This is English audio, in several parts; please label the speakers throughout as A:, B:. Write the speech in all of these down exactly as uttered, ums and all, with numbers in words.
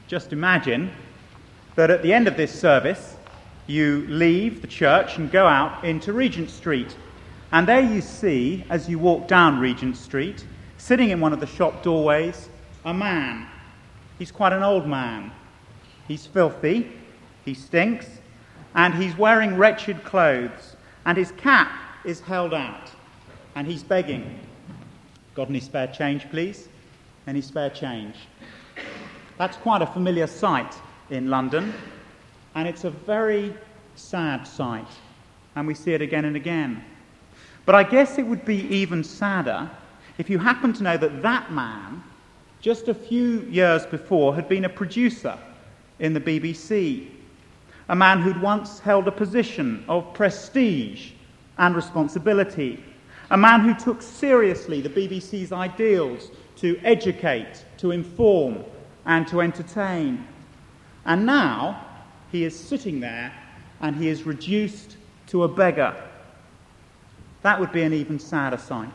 A: Just imagine that at the end of this service, you leave the church and go out into Regent Street. And there you see, as you walk down Regent Street, sitting in one of the shop doorways, a man. He's quite an old man. He's filthy, he stinks, and he's wearing wretched clothes, and his cap is held out, and he's begging. Got any spare change, please? Any spare change? That's quite a familiar sight in London, and it's a very sad sight, and we see it again and again. But I guess it would be even sadder if you happen to know that that man, just a few years before, had been a producer in the B B C, a man who'd once held a position of prestige and responsibility, a man who took seriously the B B C's ideals to educate, to inform, and to entertain. And now he is sitting there and he is reduced to a beggar. That would be an even sadder sight.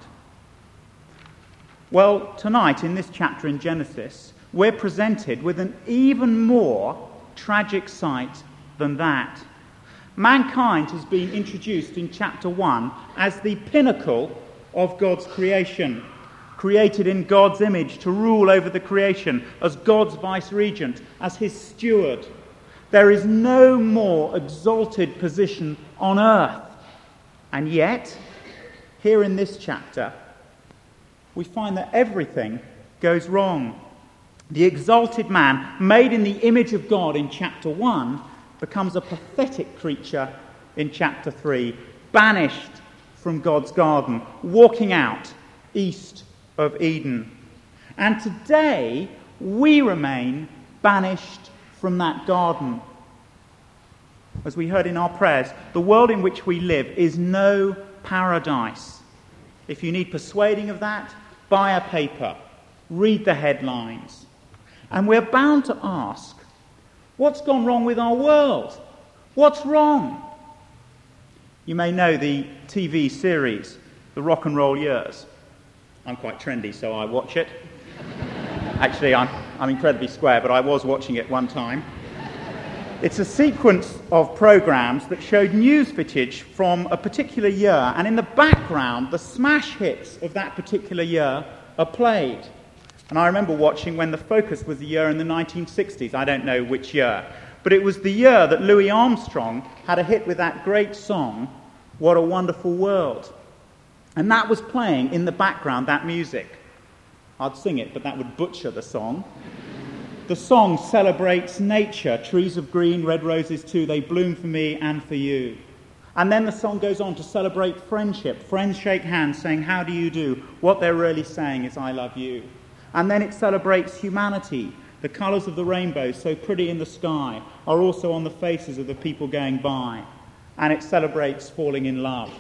A: Well, tonight in this chapter in Genesis, we're presented with an even more tragic sight than that. Mankind has been introduced in chapter one as the pinnacle of God's creation, created in God's image to rule over the creation as God's vice-regent, as his steward. There is no more exalted position on earth. And yet, here in this chapter, we find that everything goes wrong. The exalted man, made in the image of God in chapter one, becomes a pathetic creature in chapter three, banished from God's garden, walking out east of Eden. And today, we remain banished from that garden. As we heard in our prayers, the world in which we live is no paradise. If you need persuading of that, buy a paper, read the headlines. And we're bound to ask, what's gone wrong with our world? What's wrong? You may know the T V series, The Rock and Roll Years. I'm quite trendy, so I watch it. Actually, I'm, I'm incredibly square, but I was watching it one time. It's a sequence of programs that showed news footage from a particular year, and in the background, the smash hits of that particular year are played. And I remember watching when the focus was the year in the nineteen sixties. I don't know which year. But it was the year that Louis Armstrong had a hit with that great song, What a Wonderful World. And that was playing in the background, that music. I'd sing it, but that would butcher the song. The song celebrates nature. Trees of green, red roses too, they bloom for me and for you. And then the song goes on to celebrate friendship. Friends shake hands saying, how do you do? What they're really saying is, I love you. And then it celebrates humanity. The colours of the rainbow, so pretty in the sky, are also on the faces of the people going by. And it celebrates falling in love.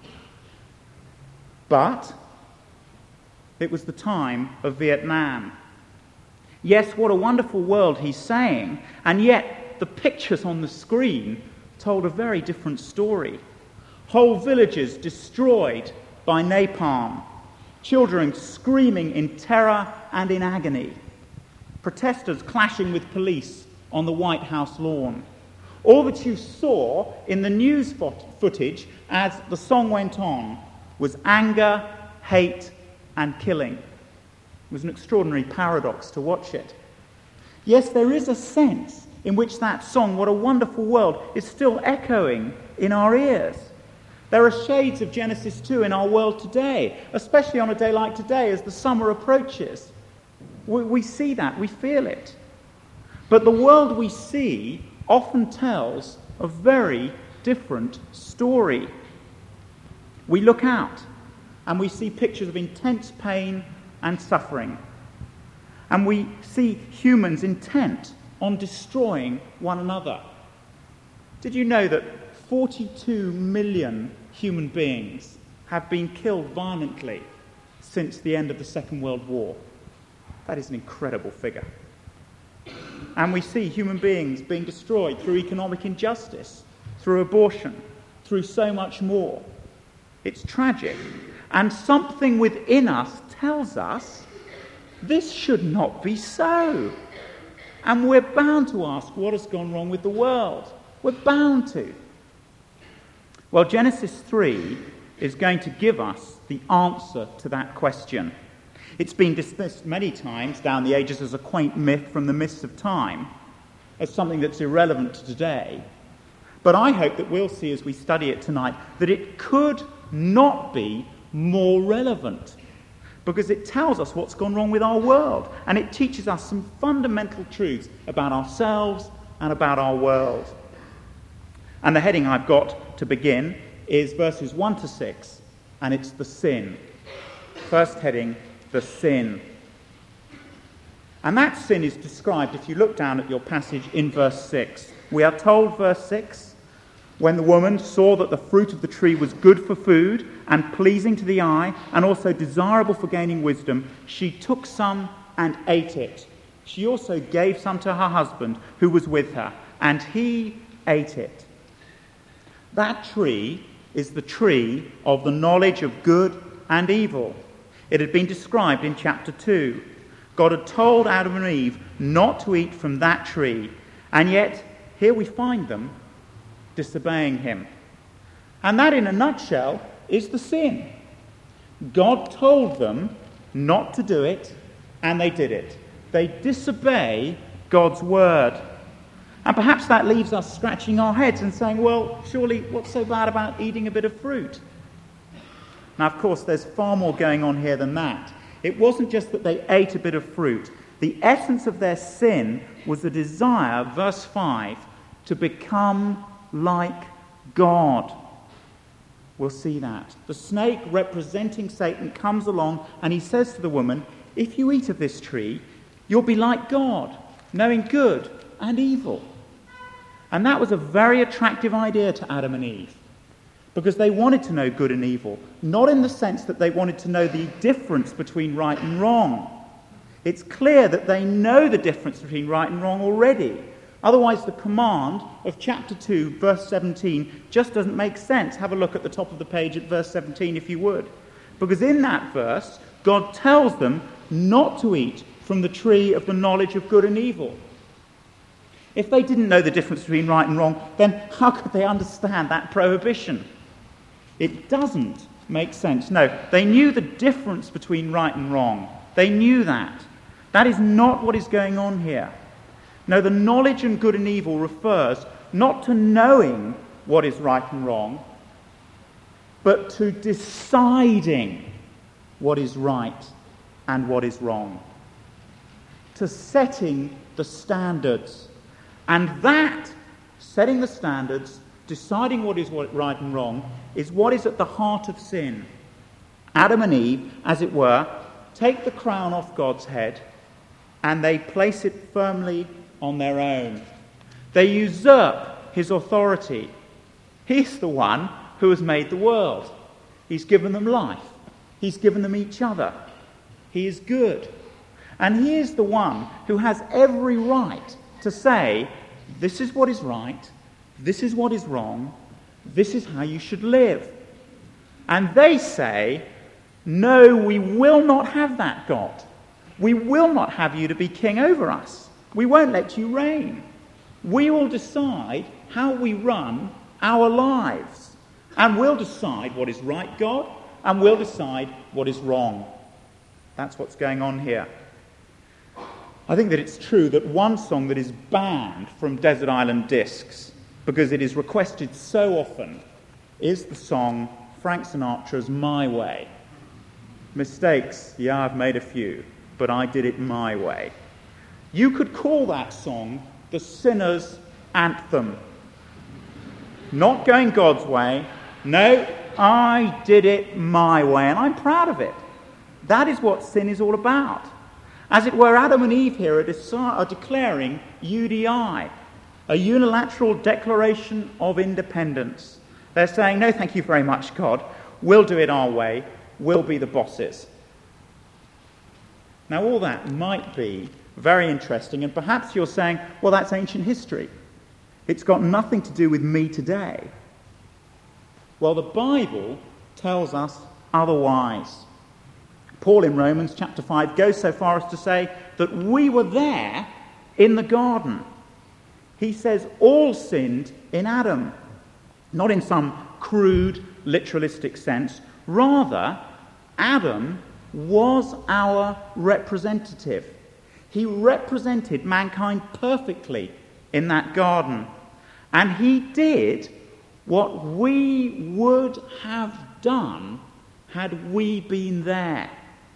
A: But it was the time of Vietnam. Yes, what a wonderful world, he's saying, and yet the pictures on the screen told a very different story. Whole villages destroyed by napalm. Children screaming in terror and in agony. Protesters clashing with police on the White House lawn. All that you saw in the news footage as the song went on was anger, hate, and killing. It was an extraordinary paradox to watch it. Yes, there is a sense in which that song, What a Wonderful World, is still echoing in our ears. There are shades of Genesis two in our world today, especially on a day like today as the summer approaches. We, we see that, we feel it. But the world we see often tells a very different story. We look out and we see pictures of intense pain and suffering. And we see humans intent on destroying one another. Did you know that forty-two million human beings have been killed violently since the end of the Second World War? That is an incredible figure. And we see human beings being destroyed through economic injustice, through abortion, through so much more. It's tragic. And something within us tells us this should not be so. And we're bound to ask what has gone wrong with the world. We're bound to. Well, Genesis three is going to give us the answer to that question. It's been dismissed many times down the ages as a quaint myth from the mists of time, as something that's irrelevant to today. But I hope that we'll see as we study it tonight that it could not be more relevant, because it tells us what's gone wrong with our world, and it teaches us some fundamental truths about ourselves and about our world. And the heading I've got to begin is verses one to six, and it's the sin. First heading, the sin. And that sin is described, if you look down at your passage, in verse six. We are told, verse six, when the woman saw that the fruit of the tree was good for food and pleasing to the eye and also desirable for gaining wisdom, she took some and ate it. She also gave some to her husband who was with her, and he ate it. That tree is the tree of the knowledge of good and evil. It had been described in chapter two. God had told Adam and Eve not to eat from that tree, and yet here we find them disobeying him. And that, in a nutshell, is the sin. God told them not to do it, and they did it. They disobey God's word. And perhaps that leaves us scratching our heads and saying, well, surely what's so bad about eating a bit of fruit? Now, of course, there's far more going on here than that. It wasn't just that they ate a bit of fruit. The essence of their sin was the desire, verse five, to become like God. We'll see that. The snake, representing Satan, comes along and he says to the woman, if you eat of this tree, you'll be like God, knowing good and evil. And that was a very attractive idea to Adam and Eve, because they wanted to know good and evil, not in the sense that they wanted to know the difference between right and wrong. It's clear that they know the difference between right and wrong already. Otherwise, the command of chapter two, verse seventeen, just doesn't make sense. Have a look at the top of the page at verse seventeen, if you would. Because in that verse, God tells them not to eat from the tree of the knowledge of good and evil. If they didn't know the difference between right and wrong, then how could they understand that prohibition? It doesn't make sense. No, they knew the difference between right and wrong. They knew that. That is not what is going on here. No, the knowledge of good and evil refers not to knowing what is right and wrong, but to deciding what is right and what is wrong. To setting the standards. And that, setting the standards, deciding what is right and wrong, is what is at the heart of sin. Adam and Eve, as it were, take the crown off God's head and they place it firmly on their own. They usurp his authority. He's the one who has made the world. He's given them life. He's given them each other. He is good. And he is the one who has every right to say, this is what is right, this is what is wrong, this is how you should live. And they say, no, we will not have that, God. We will not have you to be king over us. We won't let you reign. We will decide how we run our lives. And we'll decide what is right, God, and we'll decide what is wrong. That's what's going on here. I think that it's true that one song that is banned from Desert Island Discs, because it is requested so often, is the song Frank Sinatra's My Way. Mistakes, yeah, I've made a few, but I did it my way. You could call that song the sinner's anthem. Not going God's way. No, I did it my way, and I'm proud of it. That is what sin is all about. As it were, Adam and Eve here are, deci- are declaring U D I, a unilateral declaration of independence. They're saying, no, thank you very much, God. We'll do it our way. We'll be the bosses. Now, all that might be very interesting, and perhaps you're saying, well, that's ancient history. It's got nothing to do with me today. Well, the Bible tells us otherwise. Paul in Romans chapter five goes so far as to say that we were there in the garden. He says all sinned in Adam, not in some crude, literalistic sense. Rather, Adam was our representative. He represented mankind perfectly in that garden. And he did what we would have done had we been there.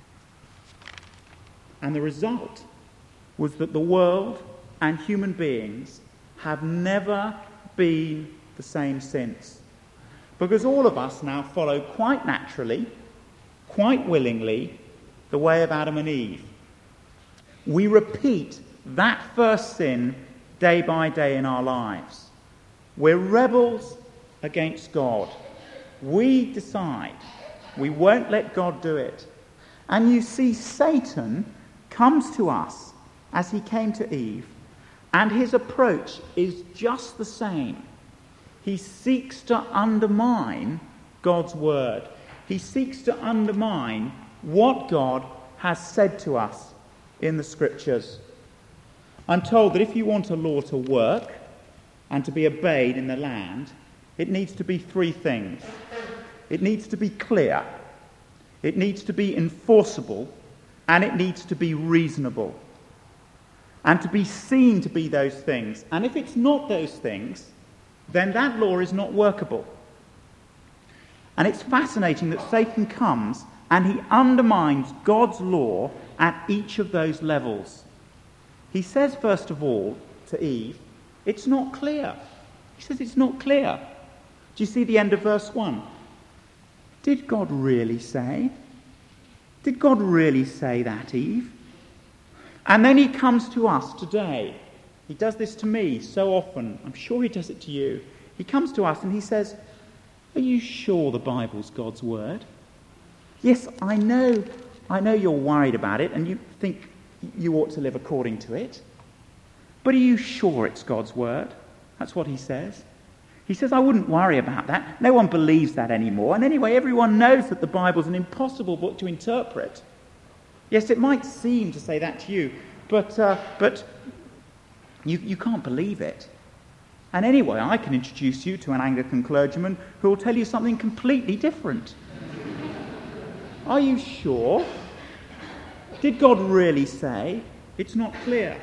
A: And the result was that the world and human beings have never been the same since. Because all of us now follow quite naturally, quite willingly, the way of Adam and Eve. We repeat that first sin day by day in our lives. We're rebels against God. We decide we won't let God do it. And you see, Satan comes to us as he came to Eve, and his approach is just the same. He seeks to undermine God's word. He seeks to undermine what God has said to us in the Scriptures. I'm told that if you want a law to work and to be obeyed in the land, it needs to be three things. It needs to be clear, it needs to be enforceable, and it needs to be reasonable. And to be seen to be those things. And if it's not those things, then that law is not workable. And it's fascinating that Satan comes and he undermines God's law at each of those levels. He says, first of all, to Eve, it's not clear. He says it's not clear. Do you see the end of verse one? Did God really say? Did God really say that, Eve? And then he comes to us today. He does this to me so often. I'm sure he does it to you. He comes to us and he says, are you sure the Bible's God's word? Yes, I know, I know you're worried about it and you think you ought to live according to it. But are you sure it's God's word? That's what he says. He says, I wouldn't worry about that. No one believes that anymore. And anyway, everyone knows that the Bible's an impossible book to interpret. Yes, it might seem to say that to you, but uh, but you, you can't believe it. And anyway, I can introduce you to an Anglican clergyman who will tell you something completely different. Are you sure? Did God really say? It's not clear.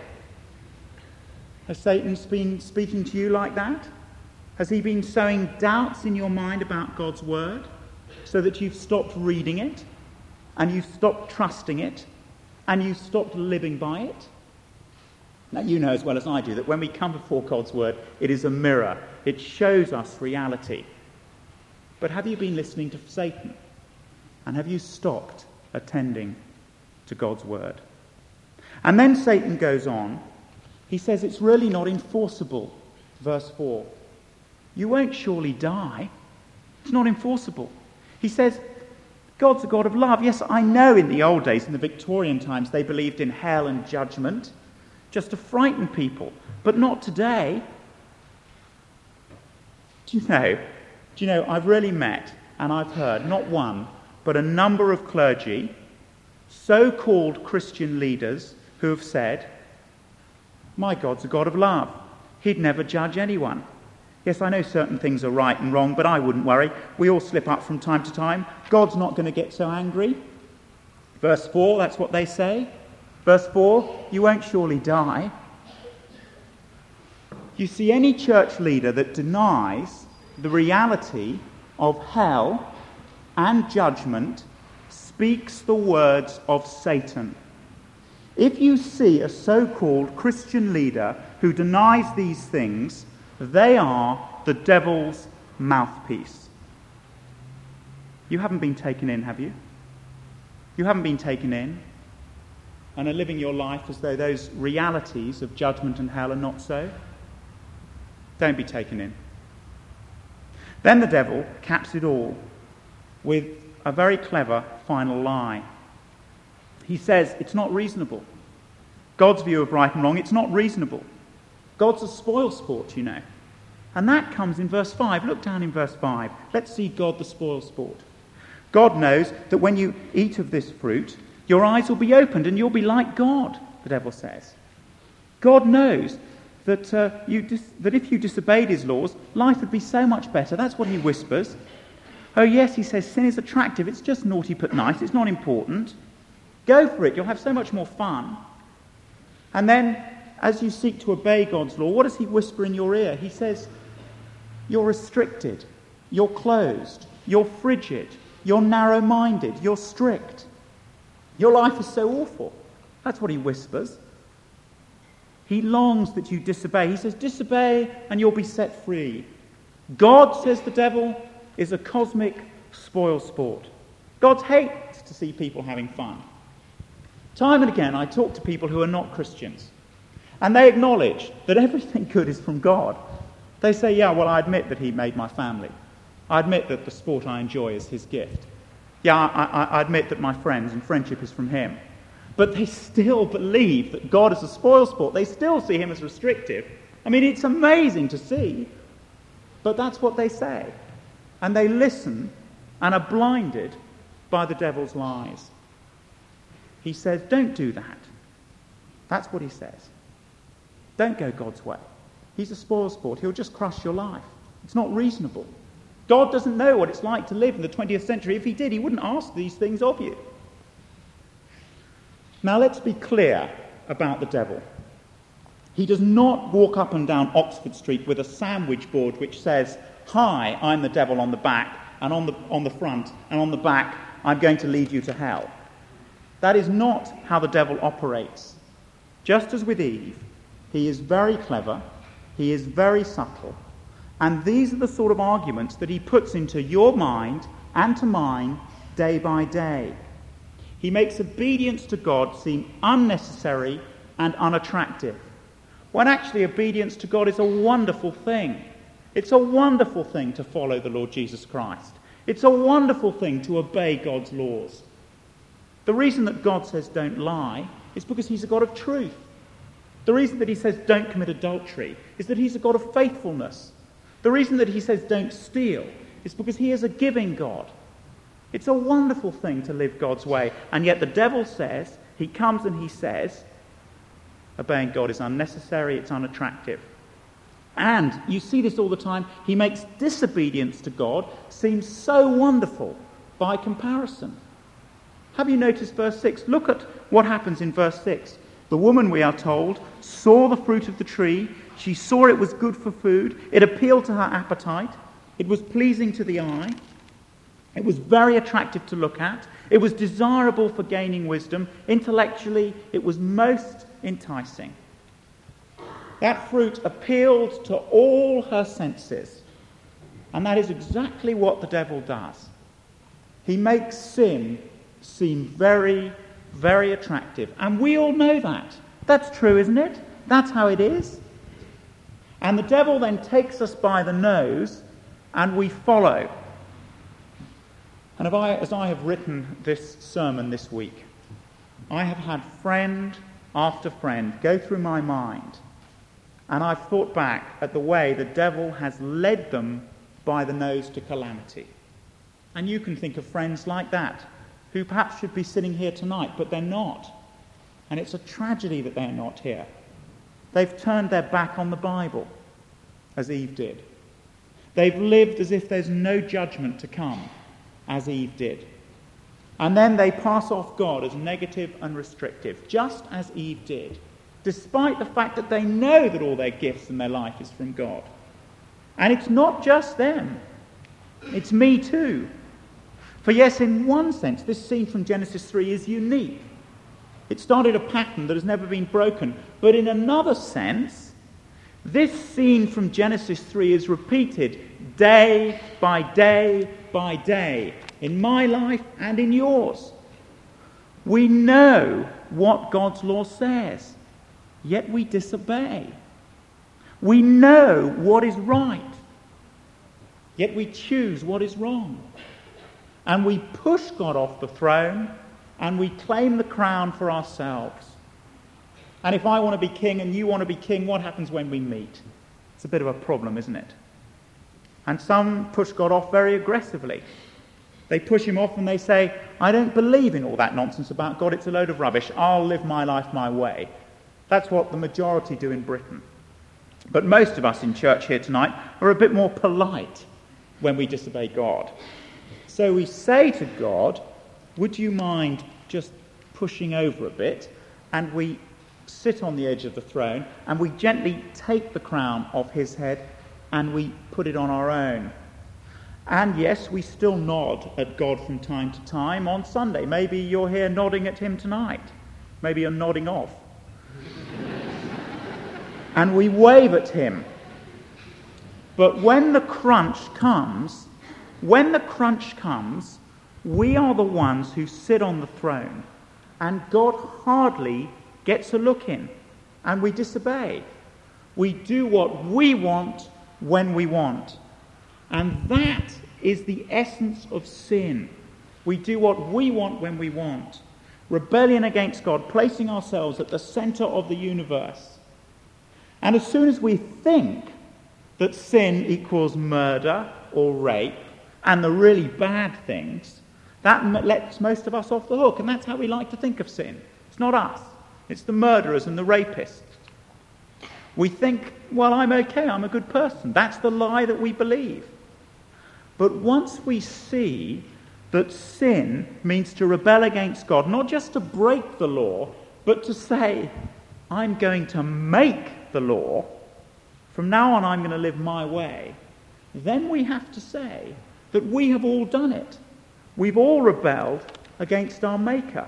A: Has Satan been speaking to you like that? Has he been sowing doubts in your mind about God's word so that you've stopped reading it? And you've stopped trusting it, and you've stopped living by it? Now, you know as well as I do that when we come before God's word, it is a mirror. It shows us reality. But have you been listening to Satan? And have you stopped attending to God's word? And then Satan goes on. He says it's really not enforceable. Verse four. You won't surely die. It's not enforceable. He says, God's a God of love. Yes, I know in the old days, in the Victorian times, they believed in hell and judgment just to frighten people, but not today. Do you know, do you know, I've really met, and I've heard, not one, but a number of clergy, so-called Christian leaders, who have said, my God's a God of love. He'd never judge anyone. Yes, I know certain things are right and wrong, but I wouldn't worry. We all slip up from time to time. God's not going to get so angry. Verse four, that's what they say. Verse four, you won't surely die. You see, any church leader that denies the reality of hell and judgment speaks the words of Satan. If you see a so-called Christian leader who denies these things, they are the devil's mouthpiece. You haven't been taken in, have you? You haven't been taken in and are living your life as though those realities of judgment and hell are not so? Don't be taken in. Then the devil caps it all with a very clever final lie. He says it's not reasonable. God's view of right and wrong, it's not reasonable. God's a spoil sport, you know. And that comes in verse five. Look down in verse five. Let's see God the spoil sport. God knows that when you eat of this fruit, your eyes will be opened and you'll be like God, the devil says. God knows that, uh, you dis- that if you disobeyed his laws, life would be so much better. That's what he whispers. Oh yes, he says, sin is attractive. It's just naughty but nice. It's not important. Go for it. You'll have so much more fun. And then, as you seek to obey God's law, what does he whisper in your ear? He says, you're restricted. You're closed. You're frigid. You're narrow-minded. You're strict. Your life is so awful. That's what he whispers. He longs that you disobey. He says, disobey and you'll be set free. God, says the devil, is a cosmic spoil sport. God hates to see people having fun. Time and again, I talk to people who are not Christians, and they acknowledge that everything good is from God. They say, yeah, well, I admit that he made my family. I admit that the sport I enjoy is his gift. Yeah, I, I, I admit that my friends and friendship is from him. But they still believe that God is a spoil sport. They still see him as restrictive. I mean, it's amazing to see, but that's what they say. And they listen and are blinded by the devil's lies. He says, don't do that. That's what he says. Don't go God's way. He's a spoil sport. He'll just crush your life. It's not reasonable. God doesn't know what it's like to live in the twentieth century. If he did, he wouldn't ask these things of you. Now let's be clear about the devil. He does not walk up and down Oxford Street with a sandwich board which says, hi, I'm the devil on the back, and on the, on the front, and on the back, I'm going to lead you to hell. That is not how the devil operates. Just as with Eve, he is very clever, he is very subtle, and these are the sort of arguments that he puts into your mind and to mine day by day. He makes obedience to God seem unnecessary and unattractive, when actually obedience to God is a wonderful thing. It's a wonderful thing to follow the Lord Jesus Christ. It's a wonderful thing to obey God's laws. The reason that God says don't lie is because he's a God of truth. The reason that he says don't commit adultery is that he's a God of faithfulness. The reason that he says don't steal is because he is a giving God. It's a wonderful thing to live God's way. And yet the devil says, he comes and he says, obeying God is unnecessary, it's unattractive. And you see this all the time, he makes disobedience to God seem so wonderful by comparison. Have you noticed verse six? Look at what happens in verse six. The woman, we are told, saw the fruit of the tree. She saw it was good for food. It appealed to her appetite. It was pleasing to the eye. It was very attractive to look at. It was desirable for gaining wisdom. Intellectually, it was most enticing. That fruit appealed to all her senses. And that is exactly what the devil does. He makes sin seem very, very attractive. And we all know that. That's true, isn't it? That's how it is. And the devil then takes us by the nose and we follow. And if I, as I have written this sermon this week, I have had friend after friend go through my mind, and I've thought back at the way the devil has led them by the nose to calamity. And you can think of friends like that, who perhaps should be sitting here tonight, but they're not. And it's a tragedy that they're not here. They've turned their back on the Bible, as Eve did. They've lived as if there's no judgment to come, as Eve did. And then they pass off God as negative and restrictive, just as Eve did, despite the fact that they know that all their gifts and their life is from God. And it's not just them. It's me too. For yes, in one sense, this scene from Genesis three is unique. It started a pattern that has never been broken. But in another sense, this scene from Genesis three is repeated day by day by day in my life and in yours. We know what God's law says, yet we disobey. We know what is right, yet we choose what is wrong. And we push God off the throne and we claim the crown for ourselves. And if I want to be king and you want to be king, what happens when we meet? It's a bit of a problem, isn't it? And some push God off very aggressively. They push him off and they say, I don't believe in all that nonsense about God. It's a load of rubbish. I'll live my life my way. That's what the majority do in Britain. But most of us in church here tonight are a bit more polite when we disobey God. So we say to God, would you mind just pushing over a bit? And we sit on the edge of the throne and we gently take the crown off his head and we put it on our own. And yes, we still nod at God from time to time on Sunday. Maybe you're here nodding at him tonight. Maybe you're nodding off. And we wave at him. But when the crunch comes, when the crunch comes, we are the ones who sit on the throne, and God hardly gets a look in, and we disobey. We do what we want when we want. And that is the essence of sin. We do what we want when we want. Rebellion against God, placing ourselves at the center of the universe. And as soon as we think that sin equals murder or rape and the really bad things, that lets most of us off the hook. And that's how we like to think of sin. It's not us. It's the murderers and the rapists. We think, well, I'm okay, I'm a good person. That's the lie that we believe. But once we see that sin means to rebel against God, not just to break the law, but to say, I'm going to make the law, from now on I'm going to live my way, then we have to say that we have all done it. We've all rebelled against our Maker.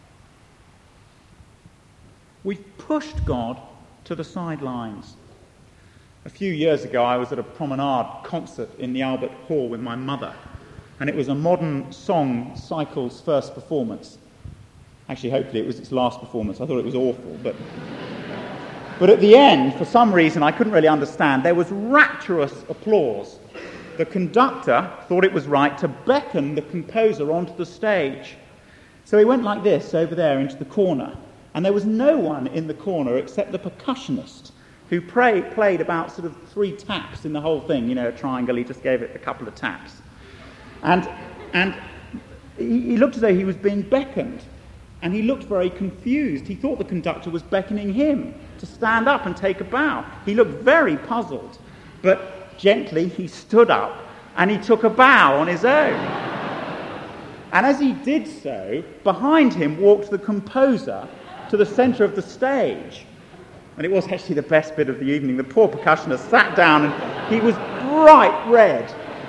A: We've pushed God to the sidelines. A few years ago, I was at a promenade concert in the Albert Hall with my mother, and it was a Modern Song Cycle's first performance. Actually, hopefully it was its last performance. I thought it was awful, but... But at the end, for some reason I couldn't really understand, there was rapturous applause. The conductor thought it was right to beckon the composer onto the stage. So he went like this over there into the corner, and there was no one in the corner except the percussionist, who pray, played about sort of three taps in the whole thing, you know, a triangle. He just gave it a couple of taps. And, and he, he looked as though he was being beckoned, and he looked very confused. He thought the conductor was beckoning him to stand up and take a bow. He looked very puzzled, but gently he stood up and he took a bow on his own. And as he did so, behind him walked the composer to the centre of the stage. And it was actually the best bit of the evening. The poor percussionist sat down and he was bright red.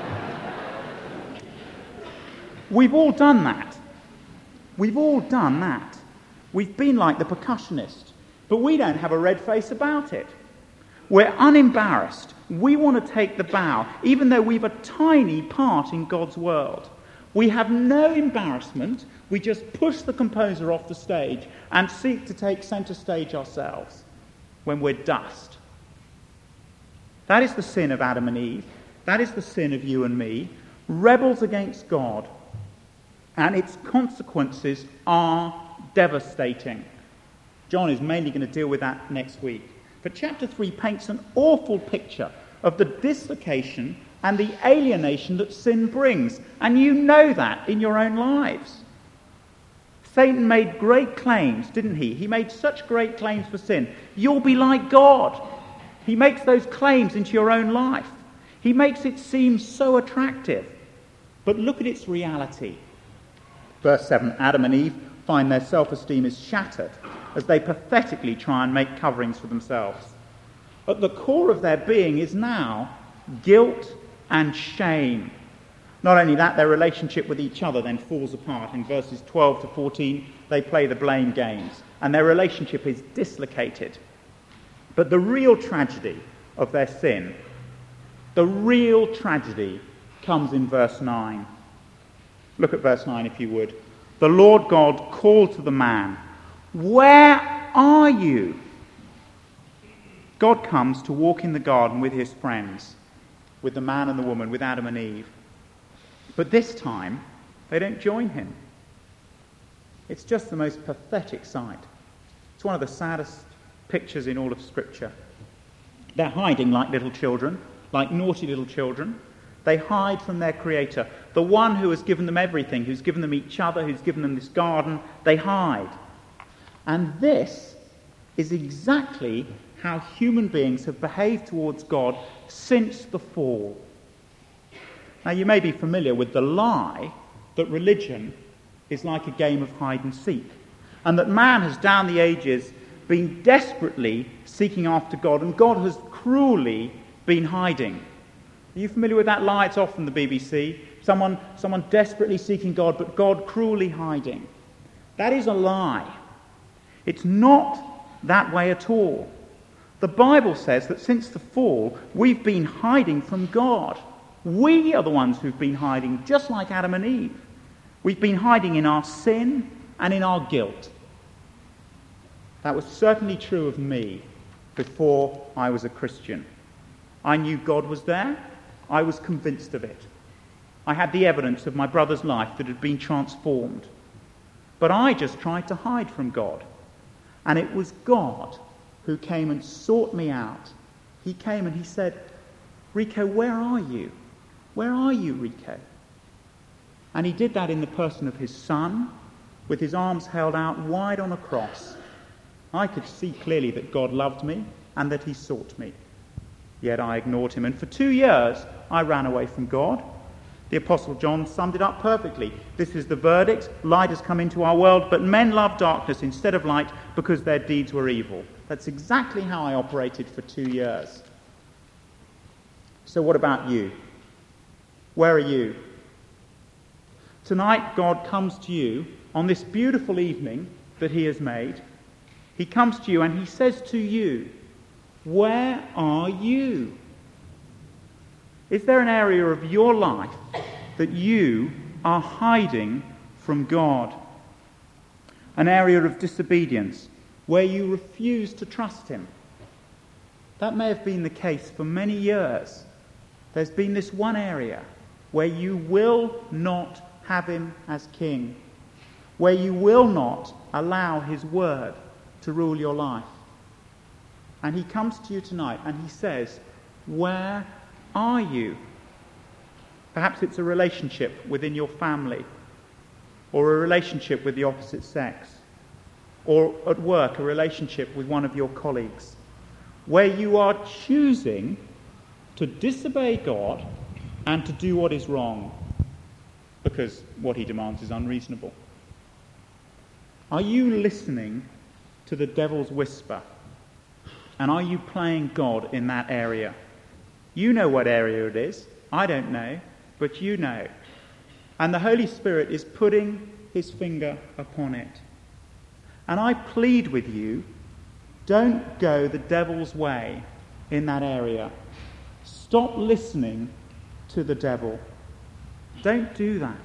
A: We've all done that. We've all done that. We've been like the percussionist, but we don't have a red face about it. We're unembarrassed. We want to take the bow, even though we've a tiny part in God's world. We have no embarrassment. We just push the composer off the stage and seek to take centre stage ourselves when we're dust. That is the sin of Adam and Eve. That is the sin of you and me. Rebels against God. And its consequences are devastating. John is mainly going to deal with that next week. But chapter three paints an awful picture of the dislocation and the alienation that sin brings. And you know that in your own lives. Satan made great claims, didn't he? He made such great claims for sin. You'll be like God. He makes those claims into your own life. He makes it seem so attractive. But look at its reality. Verse seven, Adam and Eve find their self-esteem is shattered as they pathetically try and make coverings for themselves. At the core of their being is now guilt and shame. Not only that, their relationship with each other then falls apart. In verses twelve to fourteen, they play the blame games, and their relationship is dislocated. But the real tragedy of their sin, the real tragedy, comes in verse nine. Look at verse nine if you would. The Lord God called to the man, "Where are you?" God comes to walk in the garden with his friends, with the man and the woman, with Adam and Eve. But this time, they don't join him. It's just the most pathetic sight. It's one of the saddest pictures in all of Scripture. They're hiding like little children, like naughty little children. They hide from their Creator, the one who has given them everything, who's given them each other, who's given them this garden. They hide. And this is exactly how human beings have behaved towards God since the fall. Now, you may be familiar with the lie that religion is like a game of hide and seek, and that man has down the ages been desperately seeking after God, and God has cruelly been hiding. Are you familiar with that lie? It's often the B B C. Someone, someone desperately seeking God, but God cruelly hiding. That is a lie. It's not that way at all. The Bible says that since the fall, we've been hiding from God. We are the ones who've been hiding, just like Adam and Eve. We've been hiding in our sin and in our guilt. That was certainly true of me before I was a Christian. I knew God was there. I was convinced of it. I had the evidence of my brother's life that had been transformed. But I just tried to hide from God. And it was God who came and sought me out. He came and he said, "Rico, where are you? Where are you, Rico?" And he did that in the person of his son, with his arms held out wide on a cross. I could see clearly that God loved me and that he sought me. Yet I ignored him. And for two years, I ran away from God. The Apostle John summed it up perfectly. This is the verdict. Light has come into our world, but men love darkness instead of light because their deeds were evil. That's exactly how I operated for two years. So what about you? Where are you? Tonight, God comes to you on this beautiful evening that he has made. He comes to you and he says to you, where are you? Is there an area of your life that you are hiding from God? An area of disobedience where you refuse to trust him? That may have been the case for many years. There's been this one area where you will not have him as king, where you will not allow his word to rule your life. And he comes to you tonight and he says, where are you? Perhaps it's a relationship within your family, or a relationship with the opposite sex, or at work, a relationship with one of your colleagues, where you are choosing to disobey God and to do what is wrong because what he demands is unreasonable. Are you listening to the devil's whisper? And are you playing God in that area? You know what area it is. I don't know, but you know. And the Holy Spirit is putting his finger upon it. And I plead with you, don't go the devil's way in that area. Stop listening to the devil. Don't do that.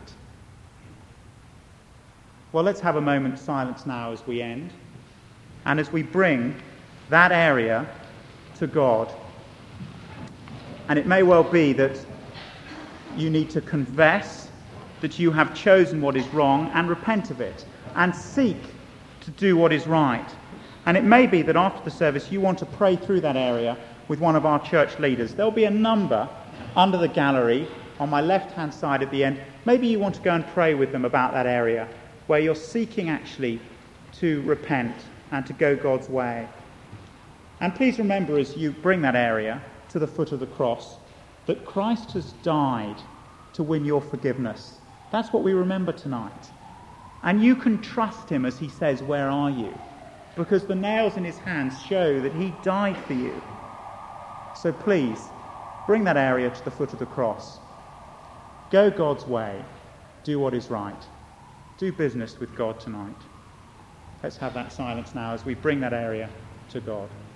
A: Well, let's have a moment's silence now as we end, and as we bring that area to God. And it may well be that you need to confess that you have chosen what is wrong and repent of it and seek to do what is right. And it may be that after the service you want to pray through that area with one of our church leaders. There'll be a number under the gallery on my left-hand side at the end. Maybe you want to go and pray with them about that area where you're seeking actually to repent and to go God's way. And please remember as you bring that area to the foot of the cross that Christ has died to win your forgiveness. That's what we remember tonight. And you can trust him as he says, where are you? Because the nails in his hands show that he died for you. So please, bring that area to the foot of the cross. Go God's way. Do what is right. Do business with God tonight. Let's have that silence now as we bring that area to God.